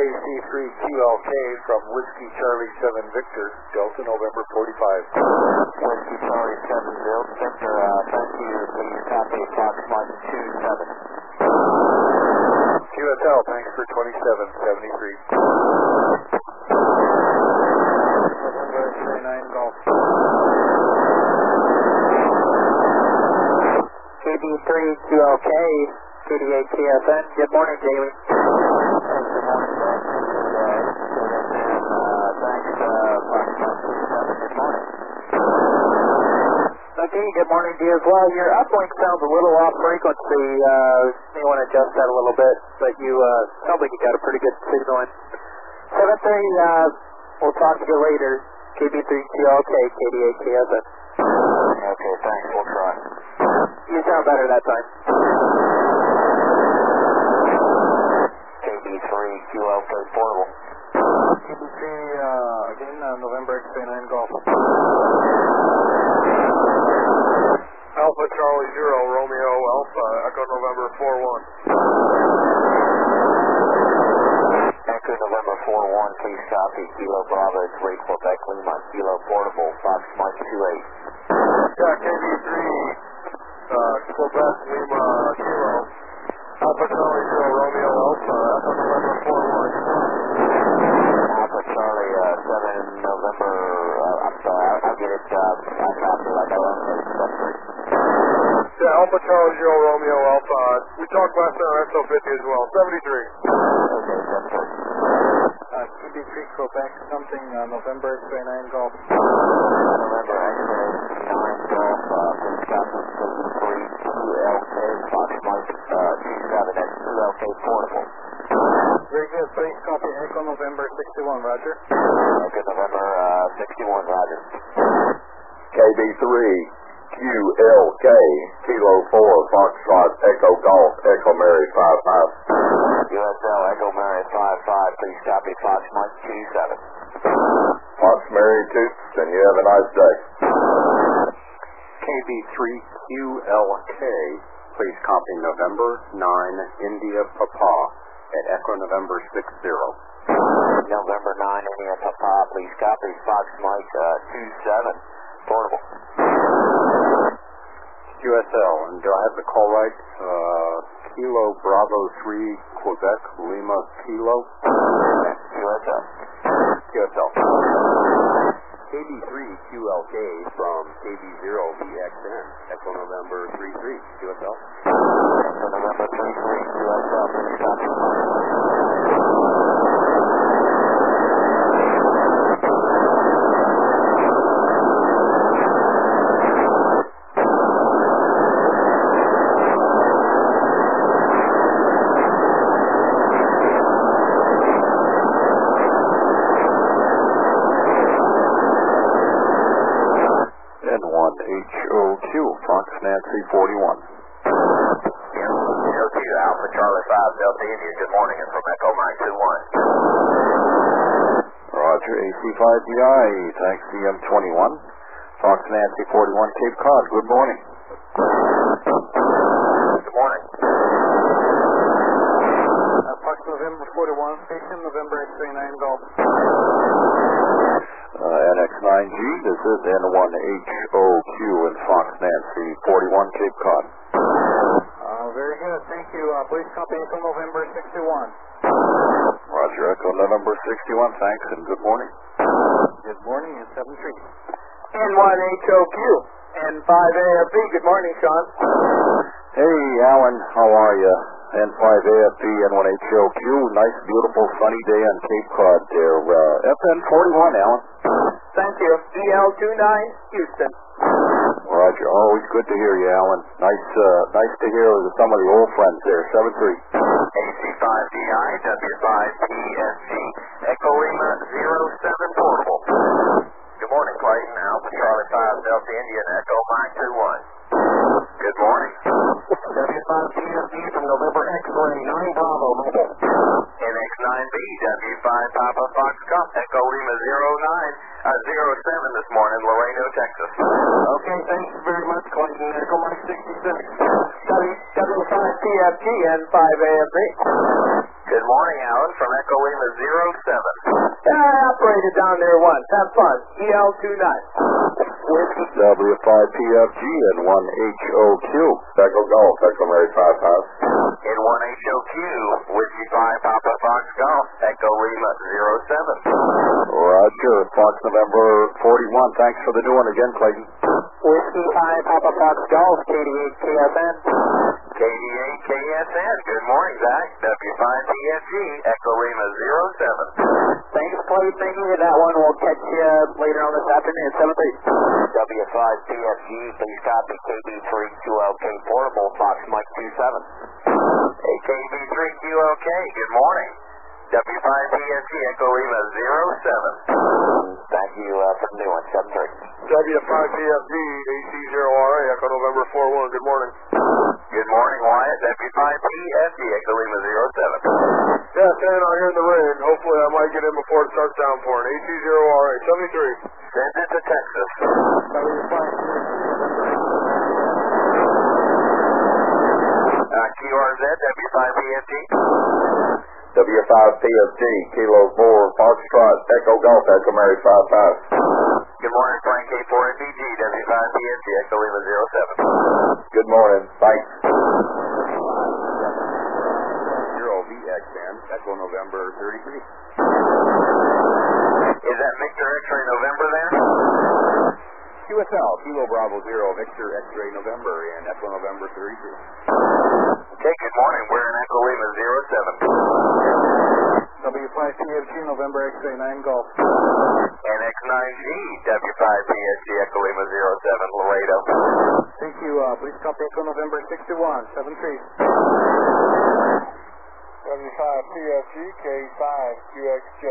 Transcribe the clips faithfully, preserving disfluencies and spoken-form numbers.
C three Q L K from Whiskey Charlie seven Victor, Delta November forty-five. Whiskey Charlie seven Victor, uh, thank you. Please copy Fox Mike two seven. Q S L, thanks for twenty-seven seventy-three. November X-ray nine Golf. K B three Q L K, K D eight T S N, good morning, Jamie. Good morning, Jack. Uh, thanks, uh, Fox Mike two seven, good morning. Okay, good morning to you as well. Your uplink sounds a little off frequency. Uh, may want to adjust that a little bit, but you, uh, sound like you got a pretty good signal in. seven three, uh, we'll talk to you later. K B three Q L K, K D eight T S N. Okay, thanks, we'll try. You sound better that time. K B three Q L K portable. K B three, uh, again, uh, November X-ray nine Golf. Alpha Charlie Zero Romeo Alpha Echo November four one. Echo November four one, please copy. Kilo Bravo three Quebec Lima Kilo Portable Fox Mike two eight. Yeah, K B three uh, Quebec Lima Kilo Alpha Charlie Zero Romeo Alpha Echo November four one. Alpha Charlie uh, seven November, uh, I'm sorry, I'll, I'll get it, uh, I copy like I left it. Yeah, Alpha Charlie Zero Romeo Alpha. We talked last night on S O fifty as well. seventy-three. Okay, seventy-three. Uh, K B three Quebec, something, uh, November X-ray nine Golf. November X-ray nine Golf, uh, please copy K B three Q L K, Fox Mike uh, two seven, that's Q L K portable. Very good, please copy Echo November sixty-one, Roger. Echo November uh, sixty-one, Roger. K B three Q L K, Kilo four, Foxtrot, Echo Golf, Echo Mary five five. U S L, Echo Mary five five, please copy Fox Mike two seven. Fox Mary Toots, and you have a nice day. K B three Q L K, please copy November nine India Papa at Echo November six zero. November nine India Papa, please copy Fox Mike uh, two seven, portable. Q S L, and do I have the call right? Uh, Kilo Bravo three Quebec Lima Kilo. Q S L. Q S L. K B three Q L K from K B zero V X N, Echo November three three, Q S L. Echo November three three, Q S L, please copy. Nancy forty-one. Yeah, L Q Alpha Charlie five Delta India, good morning, and from Echo Mike two one. Roger, A C five D I, thanks C M twenty-one. Fox Nancy forty-one, Cape Cod, good morning. Good morning. Uh, Fox November forty-one, station November X-ray nine Golf. Uh, N X nine G, this is N one H O Q and Fox Nancy forty-one, Cape Cod. Uh, very good, thank you. Uh, please copy Echo November sixty-one. Roger, Echo November sixty-one, thanks, and good morning. Good morning, and seven three. N one H O Q and five A F B, good morning, Sean. Hey, Alan, how are you? N five A F B, N one H O Q, nice, beautiful, sunny day on Cape Cod there. Uh, F N forty-one, Alan. Thank you. D L two nine, Houston. Roger, always good to hear you, Alan. Nice, uh, nice to hear some of the old friends there. seven three. A C five D I, W five P S G, Echo Lima zero seven portable. Good morning, Clayton. Alpha Charlie five Delta Indian, Echo Mike two one. Good morning. W five P S G from November X-ray nine Bravo mobile. N X nine B, W five Papa Foxtrot, Echo Lima zero nine, uh, zero seven this morning, Laredo, Texas. Okay, thanks very much, Clayton. Echo Mike sixty-six. W five P F G and five A F B. Good morning, Alan, from Echo Lima zero seven. Yeah, I operated down there once. Have fun. E L two nine. W five P F G and one H O Q. Echo Golf, Echo Mary five five. In one H O Q, Whiskey five Papa Fox Golf, Echo Lima zero seven. Roger. Fox November forty-one. Thanks for the new one again, Clayton. Whiskey five Papa Fox Golf, K D eight K S N. K D eight K S N, good morning, Zach. W five P F G, Echo Lima zero seven. Thanks, Clayton. Thank you for that one. We'll catch you later on this afternoon at seven three. W five P F G, please copy K B three Q L K Portable, Fox Mike two seven. Hey, K B three Q L K, good morning. W five P F G, Echo Lima zero seven. Thank you uh, for the new one, seven three. W five P F G, A C zero R A, Echo November four one, good morning. Good morning, Wyatt. W five P F G, Echo Lima zero seven. Yeah, standing out here in the rain. Hopefully I might get in before it starts downpouring. A C zero R A, seventy-three. Send it to Texas. Uh, Q R Z, W five P F G. W five P F G, Kilo four, Foxtrot, Echo Golf, Echo Mary five five. Good morning, Frank K four F E G, W five P F G, Echo Lima zero seven. Good morning, thanks. Zero V X N, Echo November thirty-three. Is that Victor X-ray November there? Q S L, Kilo Bravo Zero, Victor X-ray November, and Echo November thirty-three. Okay, good morning. We're in Echo Lima zero seven. W five P F G, November X-ray nine Golf. And X nine G, W five P F G, Echo Lima zero seven, Laredo. Thank you. Uh, please copy Echo November sixty-one, seven three. W five P F G, K five Q X J.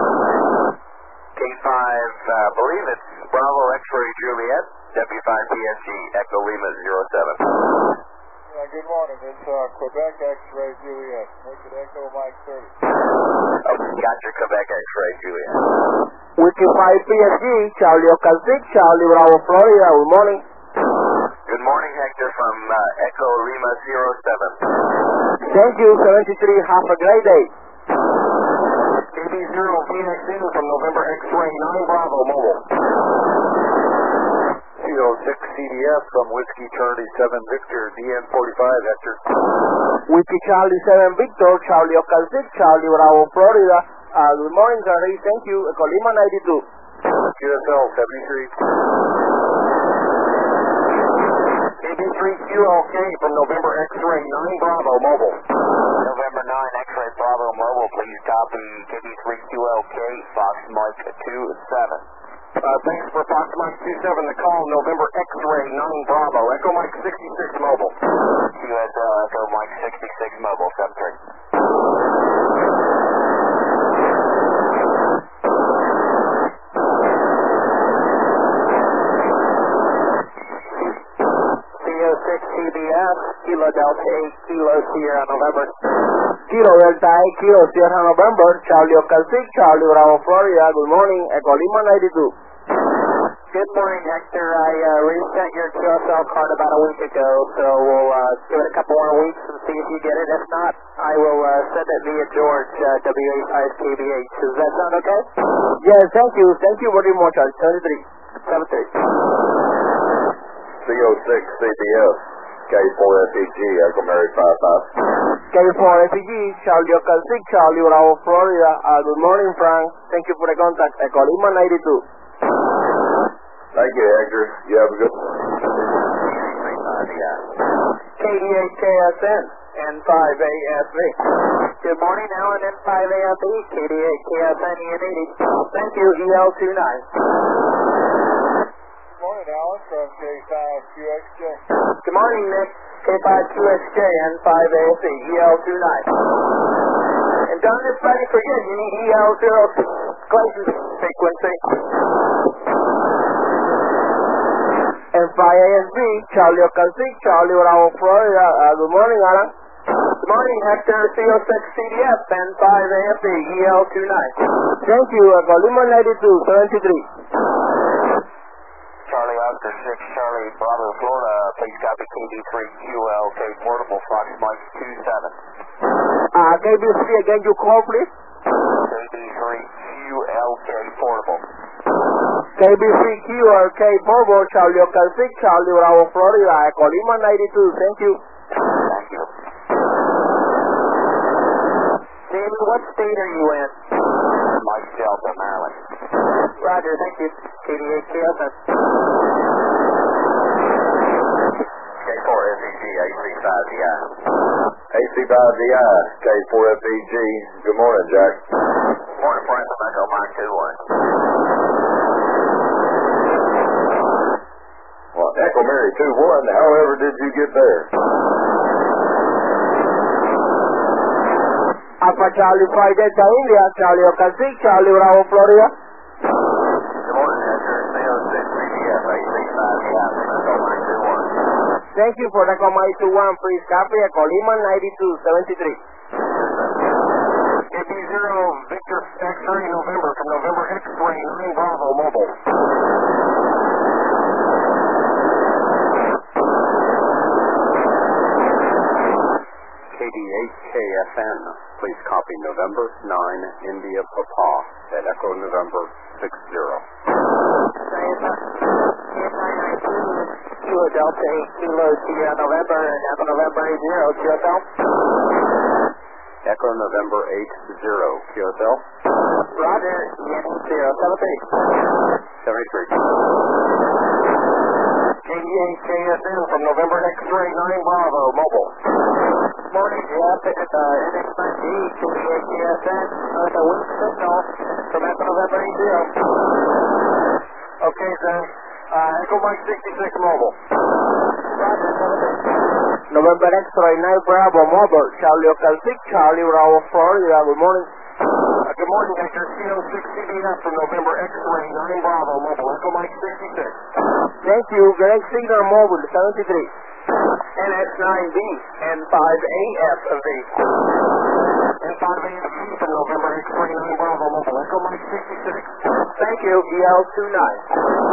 K five, I uh, believe it's Bravo X-ray Juliet, W five P F G, Echo Lima zero seven. Yeah, good morning. It's uh, Quebec X-ray Juliet. Make it Echo Mike thirty. Oh, got your Quebec X-ray Juliet. Whiskey five P F G, Charlie Oscar six, Charlie Bravo Florida. Good morning. Good morning, Hector, from uh, Echo Lima zero seven. Thank you, seventy-three. Have a great day. K B zero V X N from November X-ray nine Bravo Mobile. Kilo six C D F from Whiskey Charlie seven Victor, D N forty-five, Hector. Whiskey Charlie seven Victor, Charlie Oscar six, Charlie Bravo Florida. Uh, good morning, Charlie. Thank you. Echo Lima ninety-two. Q S L seventy-three. K B three Q L K from November X-ray nine Bravo Mobile. November nine X-ray Bravo Mobile, please copy K B three Q L K, Fox Mike two seven. Uh, thanks for Fox Mike two seven to call November X-ray nine Bravo, Echo Mike sixty-six Mobile. Q S L Echo Mike sixty-six Mobile, seven three. six C B S, Kilo Delta eight, Kilo Sierra November. Kilo Delta eight, Kilo Sierra November, Charlie Oscar six, Charlie Bravo Florida. Good morning, Echo Lima ninety-two. Good morning, Hector. I uh, resent your Q S L card about a week ago, so we'll uh, give it a couple more weeks and see if you get it. If not, I will uh, send it via George, uh, W A five K B H. Does that sound okay? Yes, thank you. Thank you very much, Charlie. seventy-three. seven three. C O six C B S, K four F E G, Echo Mary five five. K four F E G, Charlie Oscar six, Charlie Bravo Florida. Uh, good morning, Frank. Thank you for the contact. Echo Lima ninety-two. Thank you, Hector. You have a good one. K D eight K S N, N five A F V. Good morning, Alan, N five A F V, K D eight K S N, E N eighty. Thank you, E L two nine. Good morning, Alan, from K five Q X J. Good morning, Nick. K five Q X J, N five A F V, E L two nine. And don't just let me forget, you need E L zero Clayton frequency. N five A S V, Charlie Oscar six, Charlie Bravo Florida. Uh, good morning, Alan. Good morning, Hector, C O six C D F, N five A F V, E L two nine. Thank you, Echo Lima ninety-two, seventy-three. Charlie Oscar six, Charlie Bravo Florida, please copy K B three Q L K Portable, Fox Mike two seven. Uh, K B three, again, you call, please. K B three Q L K portable. K B three Q L K Portable, Charlie Oscar six, Charlie Bravo, Florida, Echo Lima ninety-two. Thank you. Thank you. David, what state are you in? Mike Delta, Maryland. Roger, thank you. K D eight K F M. K four F E G, A C five D I. A C five D I, K four F E G. Good morning, Jack. Morning, Franklin, Echo Mike two one. Well, Echo Mary two one, however did you get there? Alpha Charlie five Delta India, Charlie Oscar six, Charlie Bravo, Florida. Good morning, Edgar. C O six C B F, A C five D I, Echo Mike two one. Thank you for Echo Mike two one. Please copy Echo Lima ninety-two seventy-three. K B zero Victor X-ray November from November X-ray nine Bravo Mobile. K D eight K F N, please copy November nine India Papa at Echo November six zero. Kilo Delta eight Kilo Sierra November and Echo November eight zero, Q S L. Echo November eight zero, Q S L. Roger, zero seven three. seventy-three. K D eight K S N from November X-ray nine Bravo Mobile. Morning, Jeff. It's uh, N X nine G, K D eight K S N, with a weak signal from Echo November eight zero. Okay, then. Uh, Echo Mike sixty-six Mobile. Roger, seven three. November X-ray nine Bravo Mobile, Charlie Oscar six, Charlie Bravo, Florida. Good morning. Uh, good morning, Victor. C O six C B F from November X-ray nine Bravo Mobile. Echo Mike sixty-six. Thank you. Great signal mobile, seventy-three. N X nine B, N five A F V. N five A F V from November X-ray nine Bravo Mobile. Echo Mike sixty-six. Thank you. E L two nine.